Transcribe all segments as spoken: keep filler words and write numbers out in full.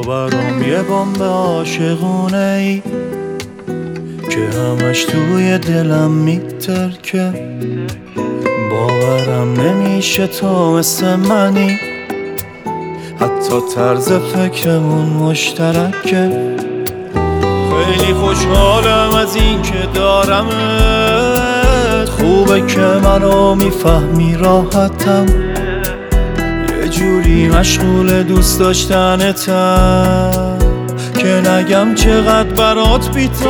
برام یه بمب عاشقونه ای که همش توی دلم میترکه. باورم نمیشه تو مثل منی، حتی طرز فکرمون مشترکه. خیلی خوشحالم از این که دارمت، خوبه که منو میفهمی راحتم. یه جوری مشغول دوست داشتنتم که نگم چقدر برات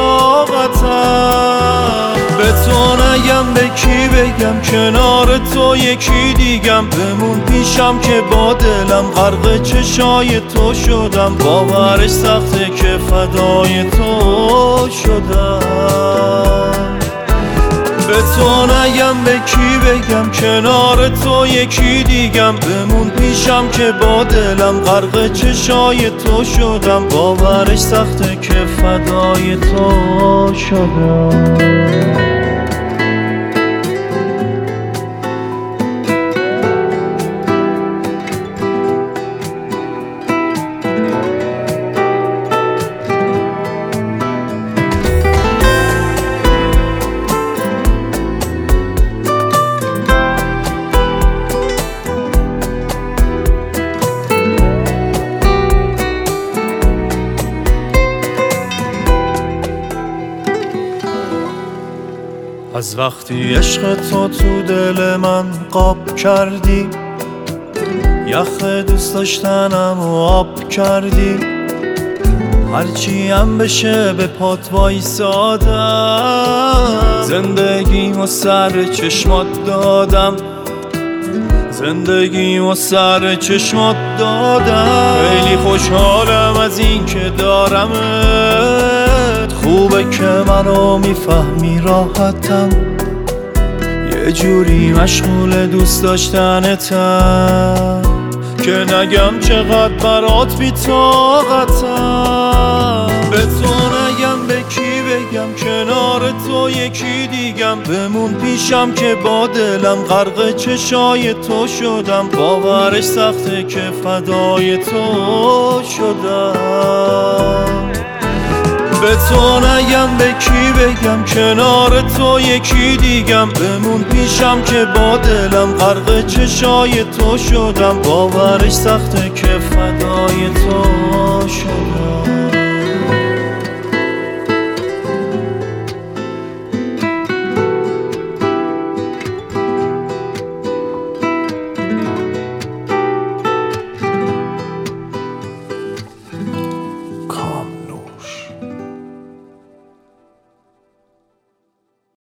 بی‌طاقتم. به تو نگم به کی بگم، کنار تو یکی دیگم. بمون پیشم که با دلم غرق چشای تو شدم. باورش سخته که فدای تو شدم. به تو نگم به کی بگم، کنار تو یکی دیگم. بمون پیشم که با دلم غرق چشای تو شدم. باورش سخته که فدای تو شدم. از وقتی عشق تو تو دل من قاب کردی، یخ دوست داشتنم و آب کردی. هرچی هم بشه به پات وایسادم. زندگیمو سر چشمات دادم، زندگیمو سر چشمات دادم. خیلی خوشحالم از این که دارمت، خوبه که منو میفهمی راحتم. یه جوری مشغول دوست داشتنتم که نگم چقدر برات بی‌طاقتم. به تو نگم به کی بگم، کنار تو یکی دیگم. بمون پیشم که با دلم غرق چشای تو شدم. باورش سخته که فدای تو شدم. به تو نگم به کی بگم، کنار تو یکی دیگم. بمون پیشم که با دلم غرق چشای تو شدم. باورش سخته که فدای تو شدم.